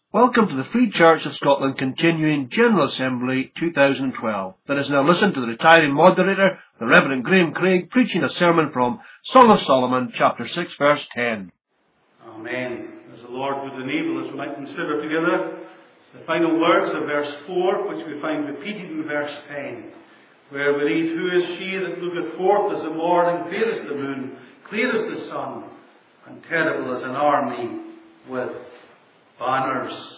Welcome to the Free Church of Scotland Continuing General Assembly 2012. Let us now listen to the retiring moderator, the Reverend Graham Craig, preaching a sermon from Song of Solomon, chapter 6, verse 10. Amen. As the Lord would enable us, we might consider together the final words of verse 4, which we find repeated in verse 10, where we read, "Who is she that looketh forth as the morning, fair as the moon, clear as the sun, and terrible as an army with banners."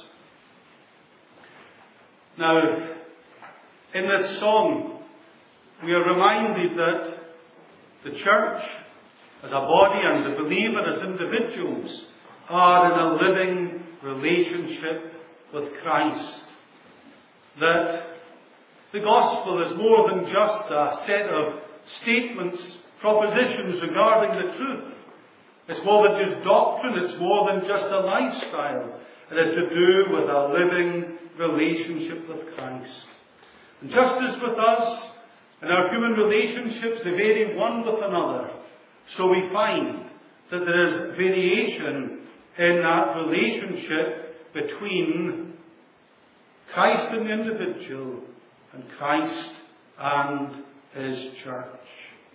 Now, in this song, we are reminded that the church as a body and the believer as individuals are in a living relationship with Christ. That the gospel is more than just a set of statements, propositions regarding the truth. It's more than just doctrine, it's more than just a lifestyle. It has to do with a living relationship with Christ. And just as with us, in our human relationships, they vary one with another, so we find that there is variation in that relationship between Christ and the individual and Christ and His church.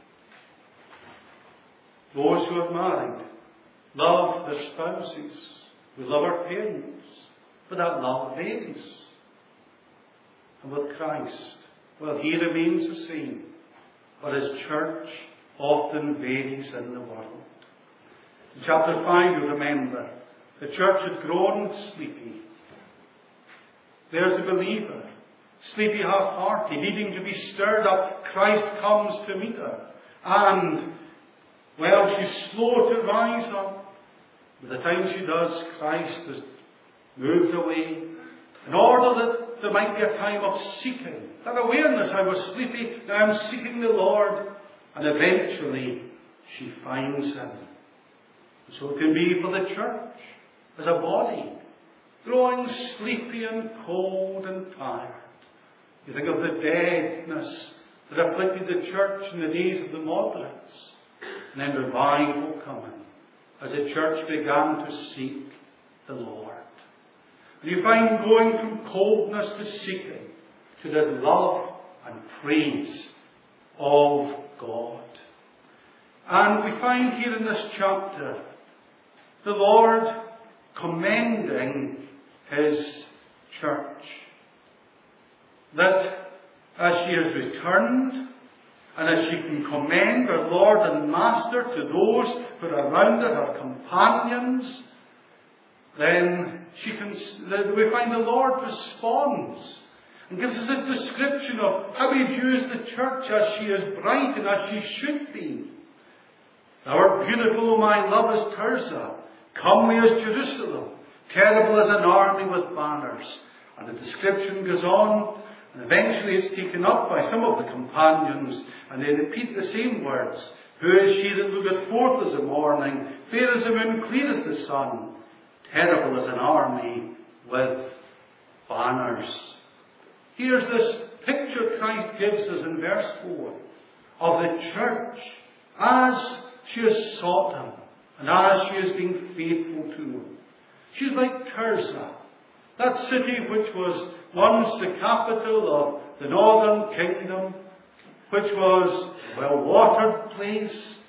Those who are married love their spouses. We love our parents, but that love varies. And with Christ, well, He remains the same, but His church often varies in the world. In chapter 5, you remember, the church had grown sleepy. There's the believer, sleepy, half-hearted, needing to be stirred up. Christ comes to meet her, and, well, she's slow to rise up. By the time she does, Christ has moved away, in order that there might be a time of seeking. That awareness, I was sleepy, now I'm seeking the Lord, and eventually she finds Him. And so it can be for the church as a body, growing sleepy and cold and tired. You think of the deadness that afflicted the church in the days of the moderates, and then revival coming as the church began to seek the Lord. And you find going from coldness to seeking to this love and praise of God. And we find here in this chapter the Lord commending His church. That as she has returned, and as she can commend her Lord and Master to those who are around her, her companions, then we find the Lord responds and gives us this description of how He views the church as she is bright and as she should be. "Thou art beautiful, O my love, as Tirzah, comely as Jerusalem, terrible as an army with banners." And the description goes on, and eventually it's taken up by some of the companions, and they repeat the same words. "Who is she that looketh forth as the morning, fair as the moon, clear as the sun, terrible as an army with banners?" Here's this picture Christ gives us in verse 4 of the church as she has sought Him and as she has been faithful to Him. She's like Tirzah, that city which was once the capital of the northern kingdom, which was a well-watered place,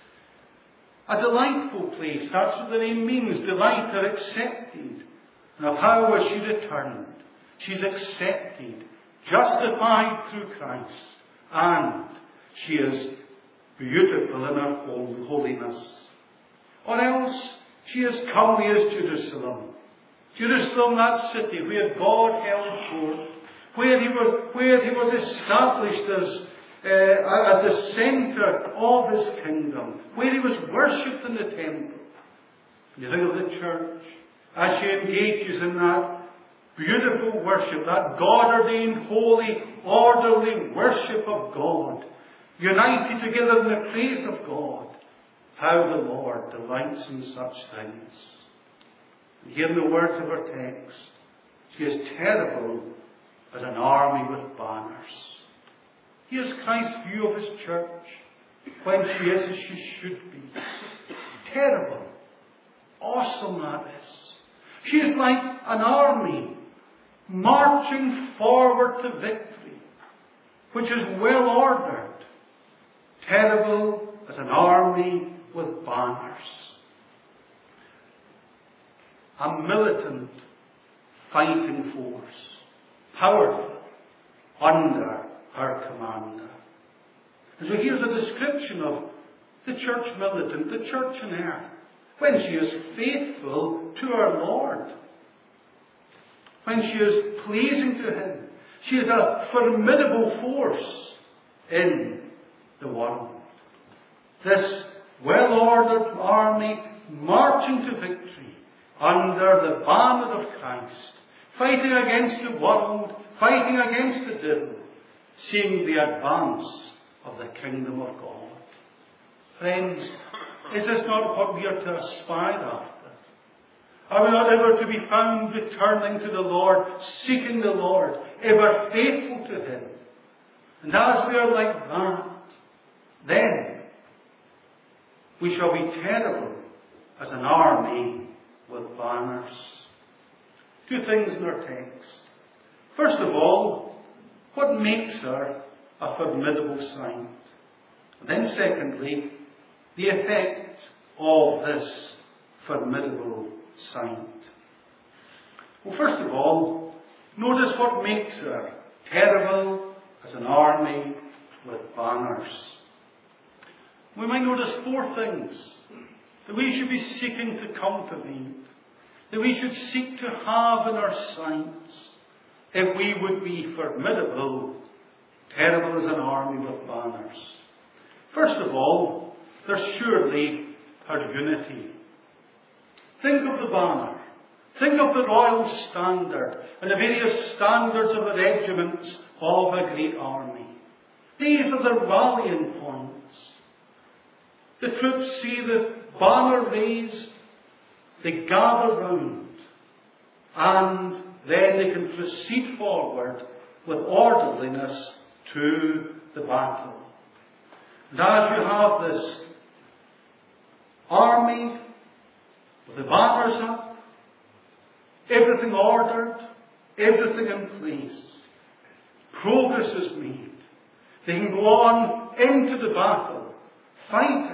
a delightful place. That's what the name means, delight or accepted. Now how was she returned? She's accepted, justified through Christ, and she is beautiful in her holiness. Or else she is comely as Jerusalem. Jerusalem, that city where God held court, where he was established as the centre of His kingdom, where He was worshipped in the temple. You think of the church as she engages in that beautiful worship, that God-ordained, holy, orderly worship of God, united together in the praise of God. How the Lord delights in such things. And here in the words of our text, she is terrible as an army with banners. Here's Christ's view of His church when she is as she should be. Terrible. Awesome that is. She is like an army marching forward to victory, which is well ordered, terrible as an army with banners. A militant fighting force, powerful, under her commander. And so here's a description of the church militant, the church in earth, when she is faithful to her Lord, when she is pleasing to Him. She is a formidable force in the world. This well-ordered army marching to victory under the banner of Christ, fighting against the world, fighting against the devil, seeing the advance of the kingdom of God. Friends, is this not what we are to aspire after? Are we not ever to be found returning to the Lord, seeking the Lord, ever faithful to Him? And as we are like that, then we shall be terrible as an army with banners. Two things in our text. First of all, what makes her a formidable saint? And then secondly, the effect of this formidable saint. Well, first of all, notice what makes her terrible as an army with banners. We might notice four things that we should be seeking to cultivate, that we should seek to have in our saints, if we would be formidable, terrible as an army with banners. First of all, there's surely her unity. Think of the banner. Think of the royal standard and the various standards of the regiments of a great army. These are the rallying points. The troops see the banner raised, they gather round, and then they can proceed forward with orderliness to the battle. And as you have this army with the banners up, everything ordered, everything in place, progress is made. They can go on into the battle, fighting.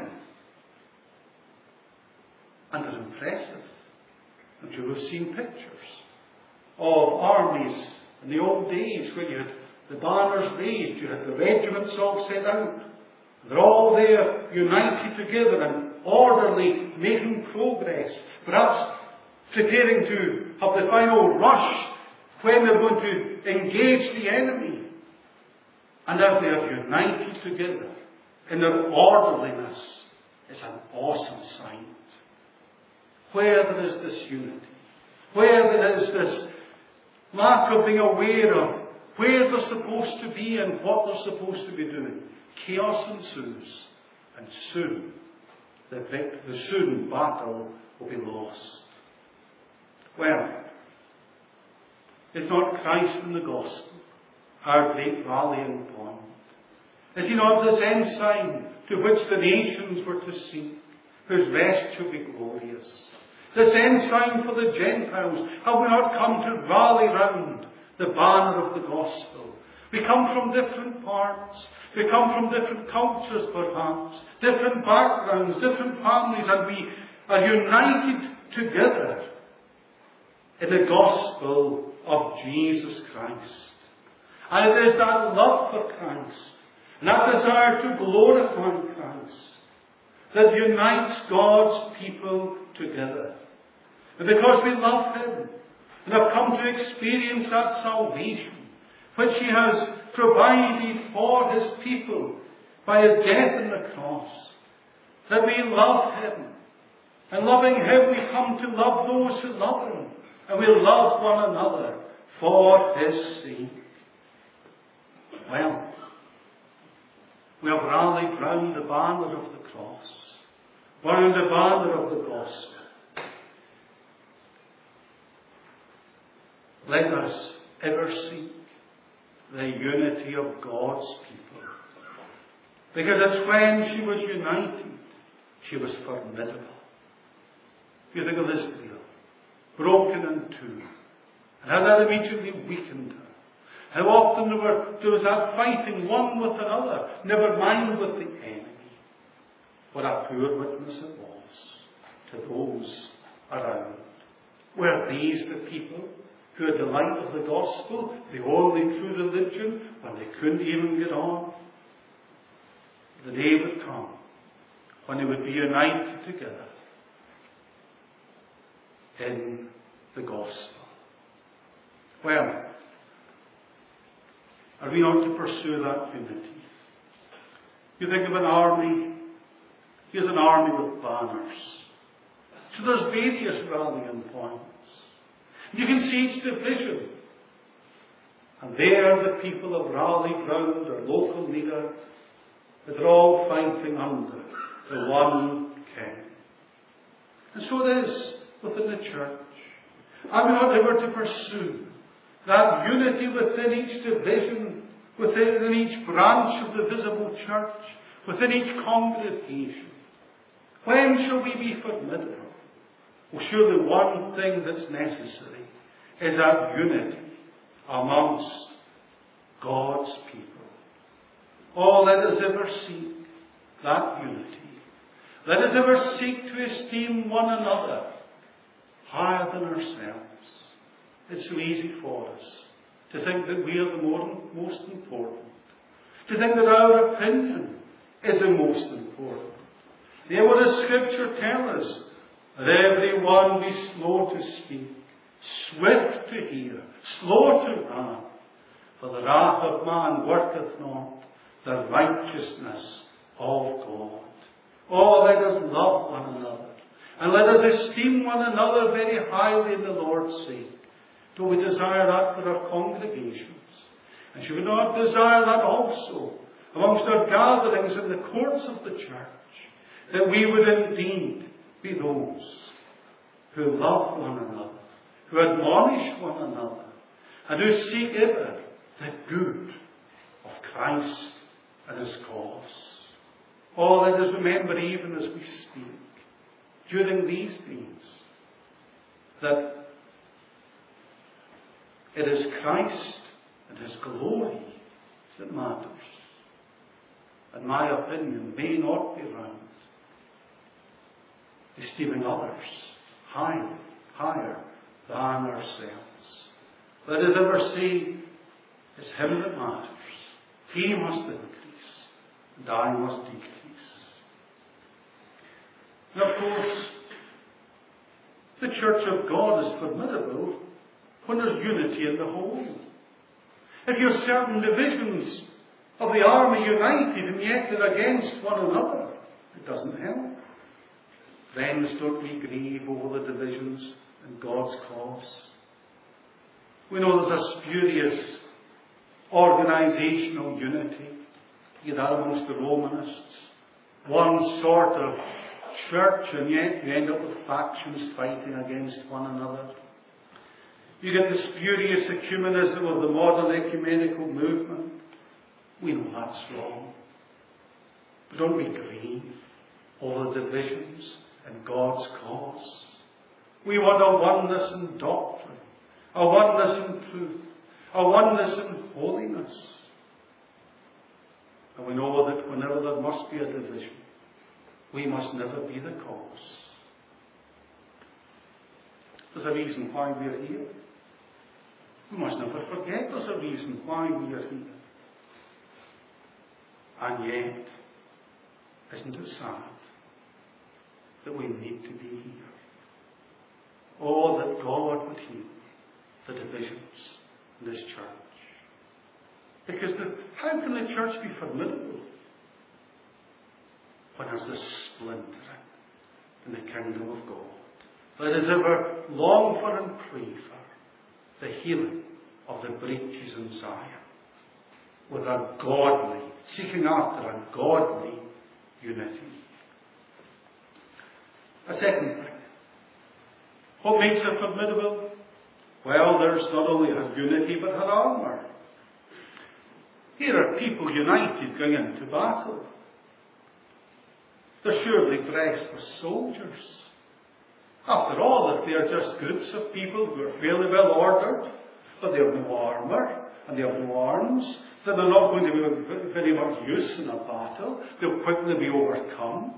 And it's impressive. I'm sure we've seen pictures of armies in the old days where you had the banners raised, you had the regiments all set out. They're all there, united together and orderly, making progress, perhaps preparing to have the final rush when they're going to engage the enemy. And as they are united together in their orderliness, it's an awesome sight. Where there is this unity, where there is this lack of being aware of where they're supposed to be and what they're supposed to be doing, chaos ensues, and soon the battle will be lost. Well, is not Christ in the gospel our great rallying point? Is He not this ensign to which the nations were to seek, whose rest shall be glorious? This ensign for the Gentiles, have we not come to rally round the banner of the gospel? We come from different parts. We come from different cultures perhaps, different backgrounds, different families, and we are united together in the gospel of Jesus Christ. And it is that love for Christ, and that desire to glorify Christ, that unites God's people together. And because we love Him and have come to experience that salvation which He has provided for His people by His death on the cross, that we love Him. And loving Him, we come to love those who love Him. And we love one another for His sake. Well, we have rallied round the banner of the cross, round the banner of the gospel. Let us ever seek the unity of God's people. Because it's when she was united, she was formidable. If you think of Israel, broken in two, and how that immediately weakened her. How often there was that fighting one with another, never mind with the enemy. What a poor witness it was to those around. Were these the people who had the light of the gospel, the only true religion, when they couldn't even get on? The day would come when they would be united together in the gospel. Well, are we not to pursue that unity? You think of an army. Here's an army with banners. So there's various rallying points. You can see each division. And there the people have rallied round their local leader, but they're all fighting under the one king. And so it is within the church. Are we not ever to pursue that unity within each division, within each branch of the visible church, within each congregation? When shall we be formidable? Well, surely one thing that's necessary is that unity amongst God's people. Oh, let us ever seek that unity. Let us ever seek to esteem one another higher than ourselves. It's so easy for us to think that we are the most important, to think that our opinion is the most important. Yet what does Scripture tell us? Let every one be slow to speak, swift to hear, slow to wrath. For the wrath of man worketh not the righteousness of God. Oh, let us love one another, and let us esteem one another very highly in the Lord's sake. Do we desire that for our congregations? And should we not desire that also amongst our gatherings in the courts of the church? That we would indeed be those who love one another, who admonish one another, and who seek ever the good of Christ and His cause. Oh, let us remember even as we speak, during these days, that it is Christ and His glory that matters. And my opinion may not be round esteeming others higher than ourselves. Let us ever say, it's Him that matters. He must increase, and I must decrease. And of course, the church of God is formidable when there's unity in the whole. If you have certain divisions of the army united and yet they're against one another, it doesn't help. Friends, don't we grieve over the divisions in God's cause? We know there's a spurious organizational unity, be that amongst the Romanists. One sort of church, and yet you end up with factions fighting against one another. You get the spurious ecumenism of the modern ecumenical movement. We know that's wrong. But don't we grieve over the divisions in God's cause? We want a oneness in doctrine, a oneness in truth, a oneness in holiness. And we know that whenever there must be a division, we must never be the cause. There's a reason why we are here. We must never forget there's a reason why we are here. And yet, isn't it sad that we need to be here? Oh, that God would heal the divisions in this church. Because how can the church be formidable when there's this splintering in the kingdom of God? Let us ever long for and pray for the healing of the breaches in Zion with a godly, seeking after a godly unity. A second thing. What makes her formidable? Well, there's not only her unity but her armour. Here are people united going into battle. They're surely dressed as soldiers. After all, if they are just groups of people who are fairly well ordered, but they have no armour and they have no arms, then they're not going to be of very much use in a battle. They'll quickly be overcome.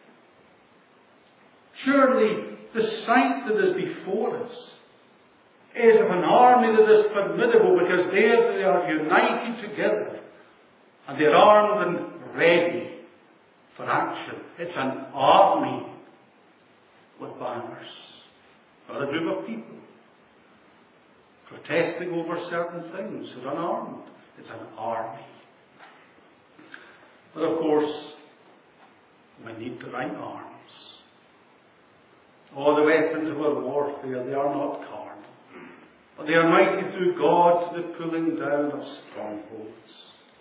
Surely the sight that is before us is of an army that is formidable, because there they are united together and they're armed and ready for action. It's an army with banners, not a group of people protesting over certain things who are unarmed. It's an army. But of course, we need the right arms. All the weapons of our warfare, they are not carnal, but they are mighty through God to the pulling down of strongholds.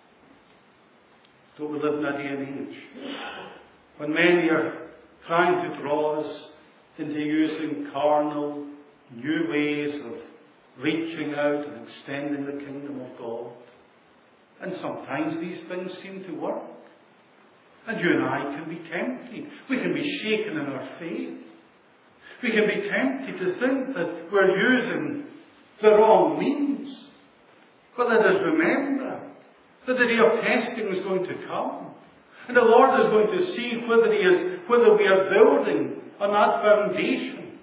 Don't we live in a day and age when many are trying to draw us into using carnal, new ways of reaching out and extending the kingdom of God? And sometimes these things seem to work. And you and I can be tempted. We can be shaken in our faith. We can be tempted to think that we're using the wrong means. But let us remember that the day of testing is going to come. And the Lord is going to see whether we are building on that foundation.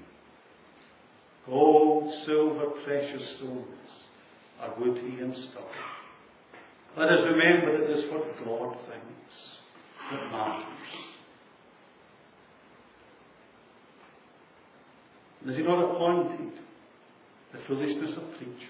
Gold, silver, precious stones are wood he installed. Let us remember that it is what God thinks that matters. And has he not appointed the foolishness of preaching?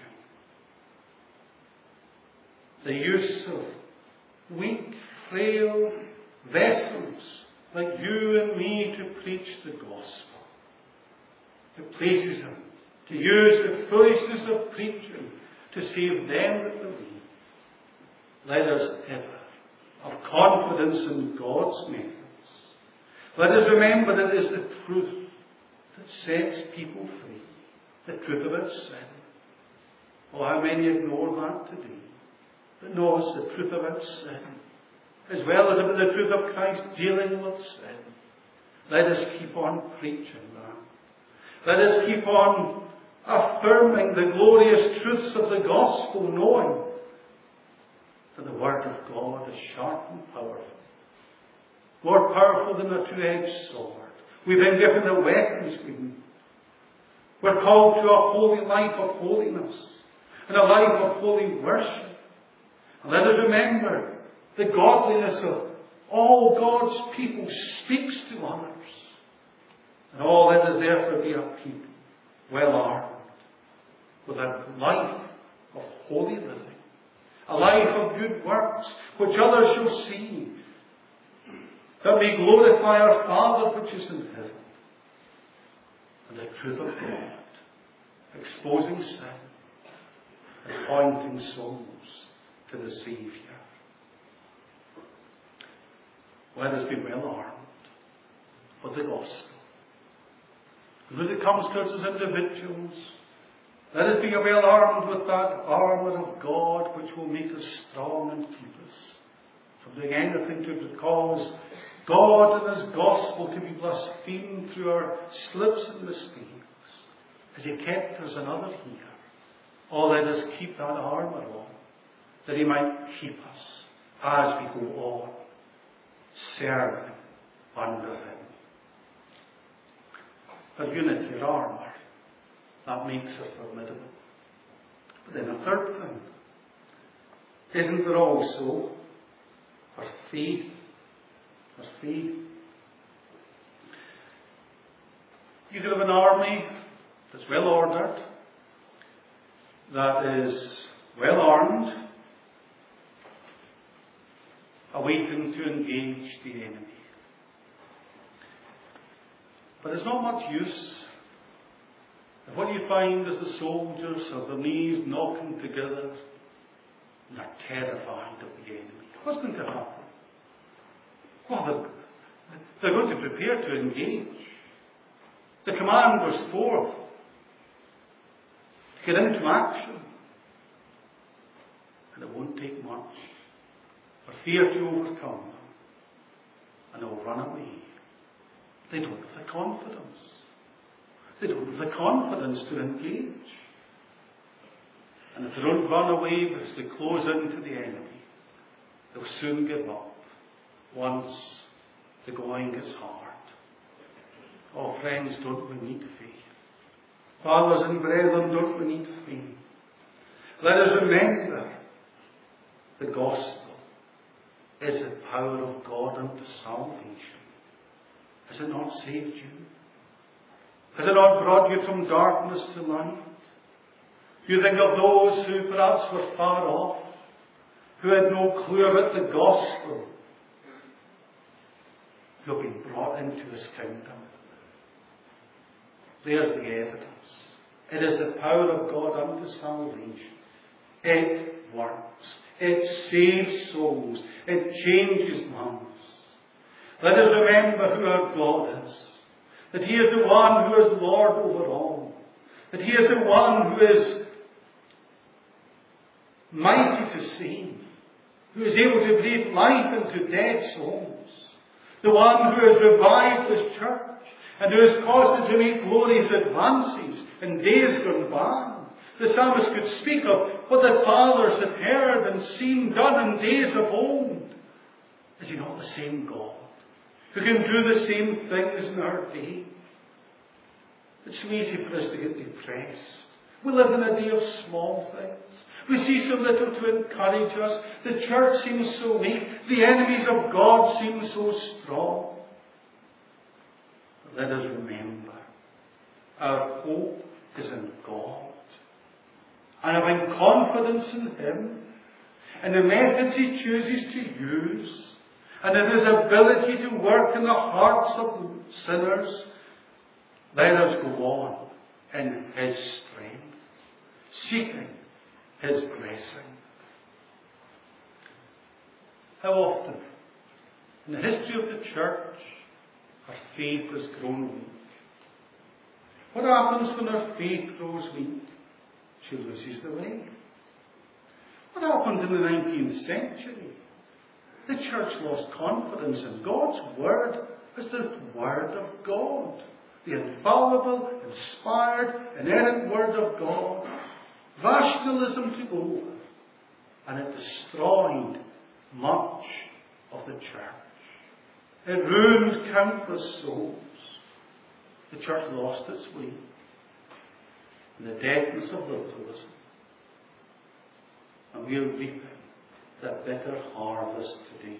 The use of weak, frail vessels like you and me to preach the gospel. It pleases him to use the foolishness of preaching to save them that believe. Let us ever have confidence in God's methods. Let us remember that it is the truth that sets people free. The truth about sin. Oh, how many ignore that today. But no, it's the truth about sin, as well as about the truth of Christ dealing with sin. Let us keep on preaching that. Let us keep on affirming the glorious truths of the gospel, knowing that the word of God is sharp and powerful, more powerful than a two-edged sword. We've been given the weapons we need. We're called to a holy life of holiness and a life of holy worship. And let us remember the godliness of all God's people speaks to others. And all let us therefore be a people well armed with a life of holy living, a life of good works, which others shall see, that we glorify our Father which is in heaven. And the truth of God, exposing sin and pointing souls to the Saviour. Let us be well armed with the gospel. And when it comes to us as individuals, let us be well armed with that armour of God which will make us strong and keep us from doing anything to cause God and His gospel to be blasphemed through our slips and mistakes. As He kept us another here. Oh, let us keep that armour on, that He might keep us as we go on, serving under Him. But unity of armour, that makes us formidable. But then a third thing, isn't there also our faith? Our faith. You could have an army that's well ordered, that is well armed, awaiting to engage the enemy. But it's not much use if what you find is the soldiers have their knees knocking together and are terrified of the enemy. What's going to happen? Well, they're going to prepare to engage. The command goes forth to get into action. And it won't take much for fear to overcome them. And they'll run away. They don't have the confidence. They don't have the confidence to engage. And if they don't run away as they close into the enemy, they'll soon give up once the going gets hard. Oh, friends, don't we need faith? Fathers and brethren, don't we need faith? Let us remember the gospel is the power of God unto salvation. Has it not saved you? Has it not brought you from darkness to light? You think of those who perhaps were far off, who had no clue about the gospel, who have been brought into His kingdom. There's the evidence. It is the power of God unto salvation. It works. It saves souls. It changes lives. Let us remember who our God is. That He is the one who is Lord over all. That He is the one who is mighty to save. Who is able to breathe life into dead souls. The one who has revived His church. And who has caused it to make glorious advances in days gone by. The psalmist could speak of what the fathers had heard and seen done in days of old. Is He not the same God who can do the same things in our day? It's so easy for us to get depressed. We live in a day of small things. We see so little to encourage us. The church seems so weak. The enemies of God seem so strong. Let us remember, our hope is in God. And having confidence in Him, and the methods He chooses to use, and in His ability to work in the hearts of sinners, let us go on in His strength, seeking His blessing. How often, in the history of the church, our faith has grown weak. What happens when our faith grows weak? She loses the way. What happened in the 19th century? The church lost confidence in God's Word as the Word of God. The infallible, inspired, inerrant Word of God. Rationalism took over. And it destroyed much of the church. It ruined countless souls. The church lost its way in the deadness of liberalism. And we are reaping the bitter harvest today.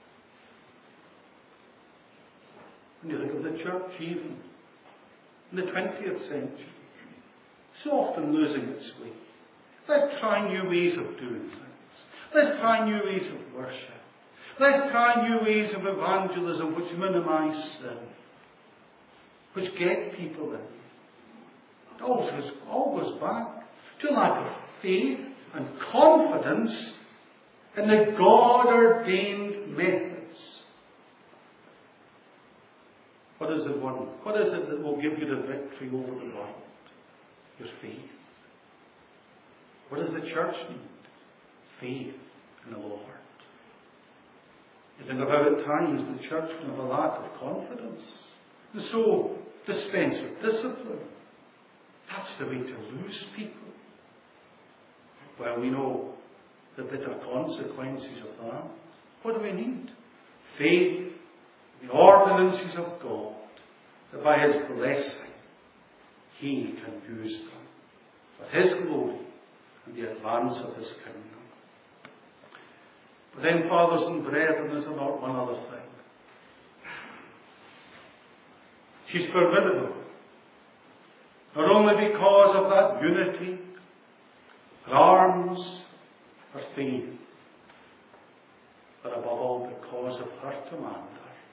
When you think of the church even in the 20th century, so often losing its way. Let's try new ways of doing things. Let's try new ways of worship. Let's try new ways of evangelism which minimize sin, which get people in. It all goes back to a lack of faith and confidence in the God-ordained methods. What is the one? What is it that will give you the victory over the world? Your faith. What does the church need? Faith in the Lord. You think of how at times the church can have a lack of confidence. And so dispense with discipline. That's the way to lose people. Well, we know the bitter consequences of that. What do we need? Faith, the ordinances of God, that by His blessing He can use them for His glory and the advance of His kingdom. But then, fathers and brethren, is there not one other thing? She's formidable. Not only because of that unity, her arms, her faith, but above all because of her commander.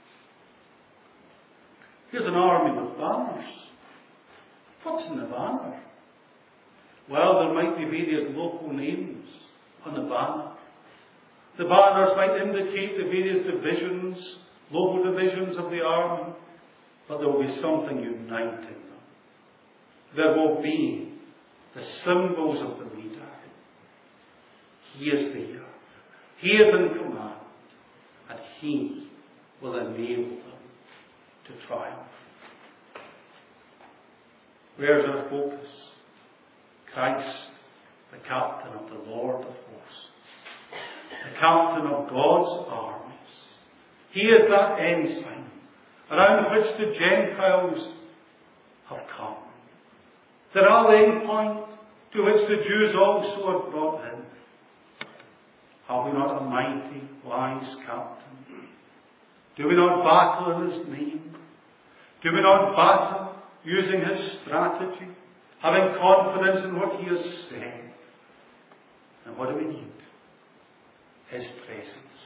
Here's an army with banners. What's in the banner? Well, there might be various local names on the banner. The banners might indicate the various divisions, local divisions of the army, but there will be something uniting them. There will be the symbols of the leader. He is there. He is in command, and He will enable them to triumph. Where's our focus? Christ, the captain of the Lord of hosts, the captain of God's armies. He is that ensign around which the Gentiles have come. The rallying point to which the Jews also are brought in. Have we not a mighty, wise captain? Do we not battle in his name? Do we not battle using his strategy, having confidence in what he has said? And what do we need? His presence.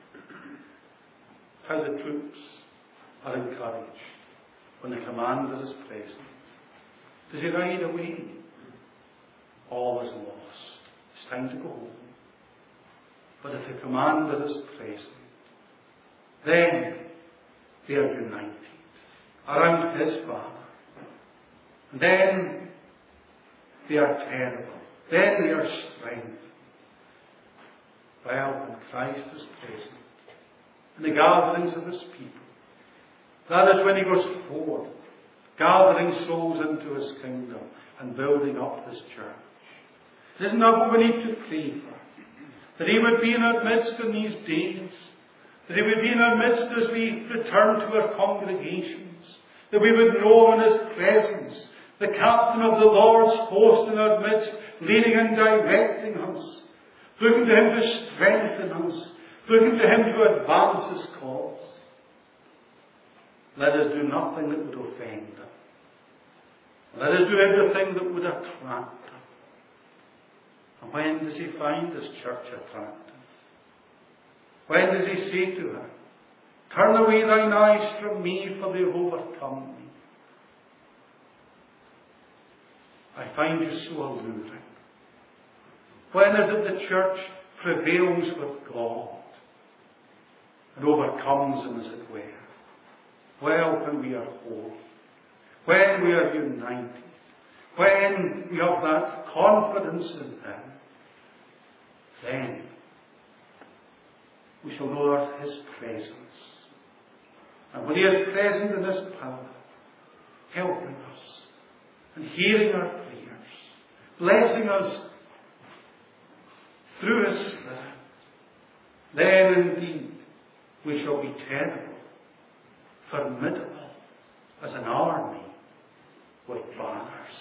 How the troops are encouraged when the commander is present. Does he ride away? All is lost. It's time to go home. But if the commander is present, then they are united around his banner. And then they are terrible. Then they are strengthened. Well, when Christ is present in the gatherings of his people, that is when he goes forward, gathering souls into his kingdom and building up his church. Isn't that what we need to pray for? That he would be in our midst in these days. That he would be in our midst as we return to our congregations. That we would know him in his presence. The captain of the Lord's host in our midst, leading and directing us. Looking to him to strengthen us. Looking to him to advance his cause. Let us do nothing that would offend him. Let us do everything that would attract him. And when does he find his church attractive? When does he say to her, turn away thine eyes from me, for they have overcome me? I find you so alluring. When is it the church prevails with God and overcomes him, as it were? Well, when we are holy, when we are united, when we have that confidence in him, then we shall know his presence. And when he is present in his power, helping us and hearing our prayers, blessing us through his Spirit, then indeed we shall be terrible, formidable as an army with banners.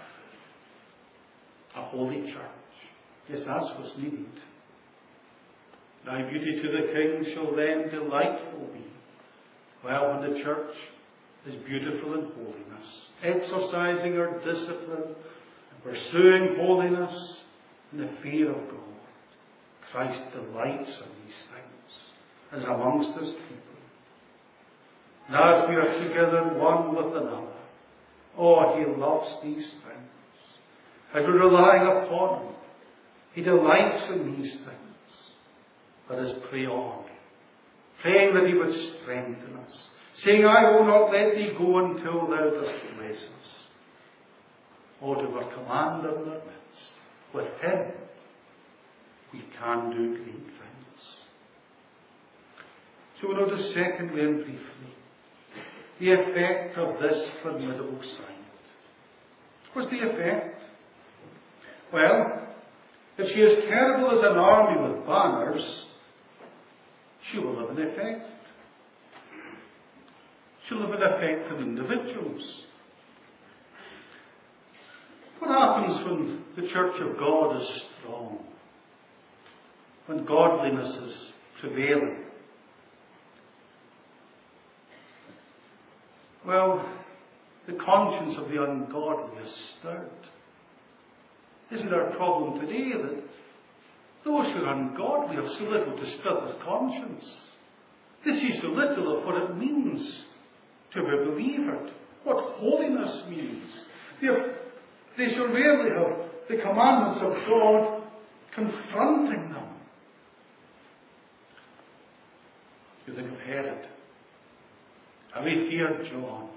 A holy church. Yes, that's what's needed. Thy beauty to the King shall then delightful be. Well, when the church is beautiful in holiness, exercising her discipline, and pursuing holiness in the fear of God, Christ delights in these things, as amongst his people. And as we are together one with another, oh, he loves these things. As we're relying upon him, he delights in these things. Let us pray on, praying that he would strengthen us, saying, I will not let thee go until thou dost bless us. Oh, to our commander in our midst, with him we can do great things. So we notice secondly and briefly the effect of this formidable sight. What's the effect? Well, if she is terrible as an army with banners, she will have an effect. She'll have an effect on individuals. What happens when the church of God is strong? When godliness is prevailing? Well, the conscience of the ungodly is stirred. Isn't our problem today that those who are ungodly have so little to stir their conscience? They see so little of what it means to be a believer, what holiness means. They so rarely have the commandments of God confronting them. You think of Herod. How he feared John.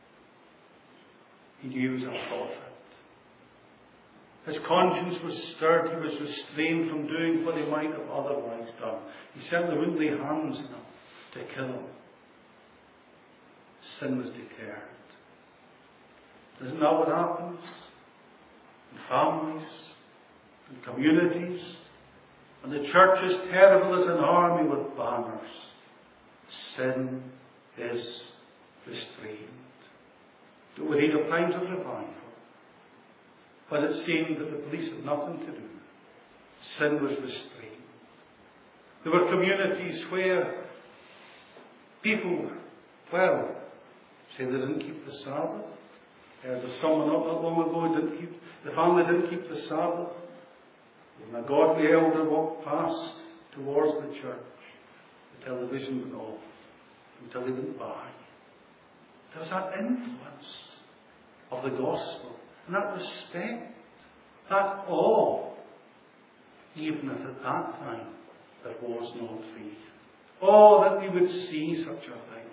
He knew he was a prophet. His conscience was stirred. He was restrained from doing what he might have otherwise done. He certainly wouldn't lay hands on him to kill him. Sin was declared. Isn't that what happens? In families, in communities, and the church is terrible as an army with banners. Sin is restrained. Don't we read of times of revival when it seemed that the police had nothing to do? Sin was restrained. There were communities where people, say they didn't keep the Sabbath. There was someone not long ago who the family didn't keep the Sabbath. When a godly elder walked past towards the church, the television went off until he went by. There was that influence of the gospel, and that respect, that awe, even if at that time there was no faith. Oh, that we would see such a thing.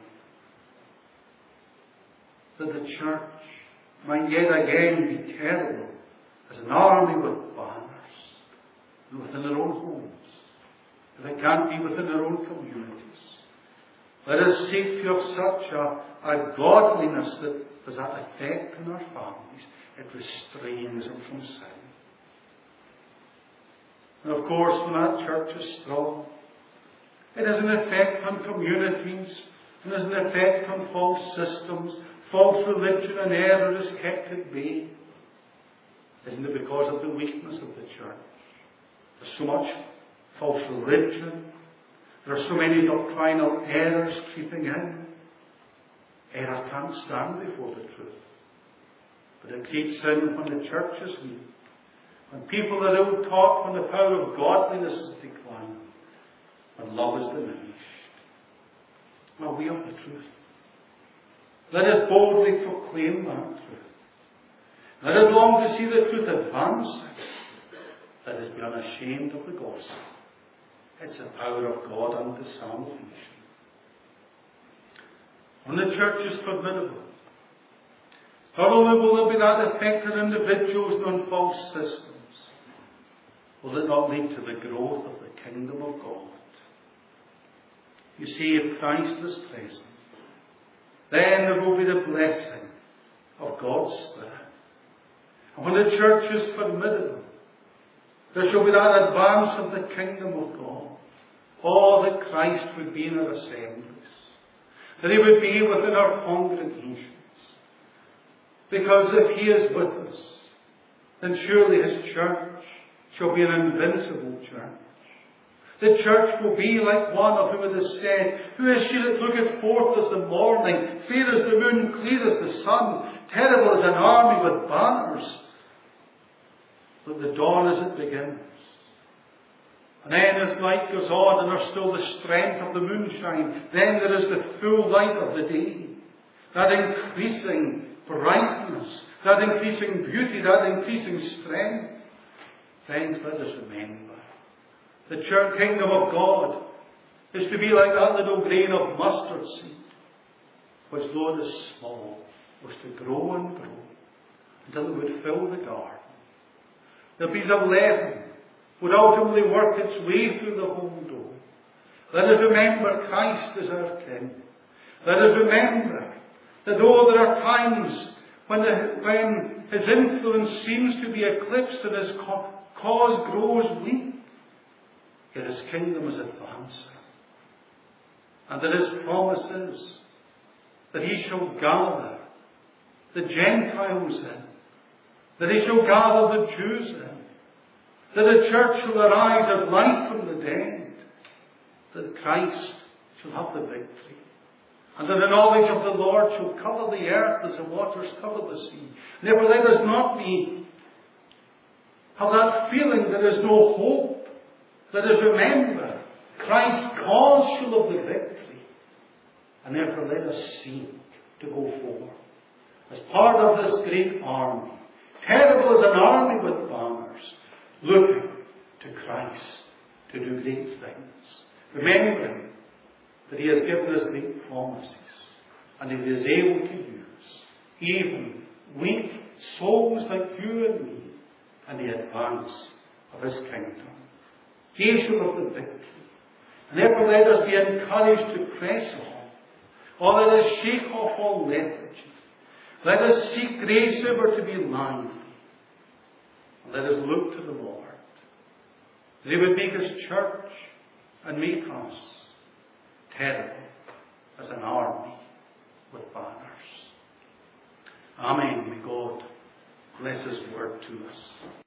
That the church might yet again be terrible as an army with banners, and within their own homes. If it can't be within their own communities, let us seek to have such a godliness that does that effect in our families. It restrains them from sin. And of course, when that church is strong, it has an effect on communities, and has an effect on false systems. False religion and error is kept at bay. Isn't it because of the weakness of the church? There's so much false religion. There are so many doctrinal errors creeping in. Error can't stand before the truth. But it creeps in when the church is weak. When people are ill-taught, when the power of godliness is declining. When love is diminished. Well, we have the truth. Let us boldly proclaim that truth. Let us long to see the truth advancing. Let us be unashamed of the gospel. It's the power of God unto salvation. When the church is formidable, not only will there be that effect on individuals and on false systems, will it not lead to the growth of the kingdom of God? You see, if Christ is present, then there will be the blessing of God's Spirit. And when the church is formidable, there shall be that advance of the kingdom of God. Oh, that Christ would be in our assemblies. That He would be within our congregations. Because if He is with us, then surely His church shall be an invincible church. The church will be like one of whom it is said, who is she that looketh forth as the morning, fair as the moon, clear as the sun, terrible as an army with banners. But the dawn as it begins. And then as night goes on and there's still the strength of the moonshine, then there is the full light of the day. That increasing brightness, that increasing beauty, that increasing strength. Friends, let us remember, the church kingdom of God is to be like that little grain of mustard seed, which though it is small, was to grow and grow until it would fill the garden. The piece of leaven would ultimately work its way through the home door. Let us remember Christ is our King. Let us remember that though there are times when His influence seems to be eclipsed and His cause grows weak, yet His kingdom is advancing. And that His promise is that He shall gather the Gentiles in, that He shall gather the Jews in, that the church shall arise as light from the dead, that Christ shall have the victory, and that the knowledge of the Lord shall cover the earth as the waters cover the sea. Therefore, let us not have that feeling there is no hope. Let us remember Christ's cause shall have the victory, and therefore let us seek to go forward as part of this great army, terrible as an army with banners, looking to Christ to do great things, remembering that He has given us great promises, and He is able to use even weak souls like you and me in the advance of His kingdom. He shall have the victory, and therefore let us be encouraged to press on. Or let us shake off all lethargy. Let us seek grace ever to be mindful. Let us look to the Lord, that He would make His church and make us terrible as an army with banners. Amen. May God bless His word to us.